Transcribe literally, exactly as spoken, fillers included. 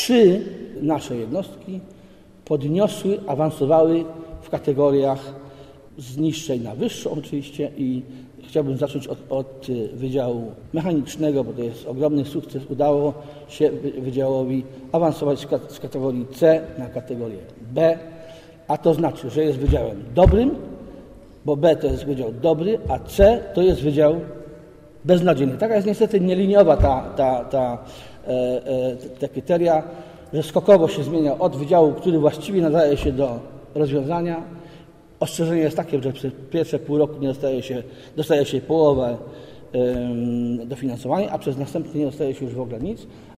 trzy nasze jednostki podniosły, awansowały w kategoriach z niższej na wyższą oczywiście i chciałbym zacząć od, od Wydziału Mechanicznego, bo to jest ogromny sukces. Udało się Wydziałowi awansować z kategorii C na kategorię B, a to znaczy, że jest wydziałem dobrym, bo B to jest wydział dobry, a C to jest wydział beznadziejny. Taka jest niestety nieliniowa ta, ta, ta, e, e, te kryteria, że skokowo się zmienia od wydziału, który właściwie nadaje się do rozwiązania. Ostrzeżenie jest takie, że przez pierwsze pół roku nie dostaje się, dostaje się połowę e, dofinansowania, a przez następny nie dostaje się już w ogóle nic.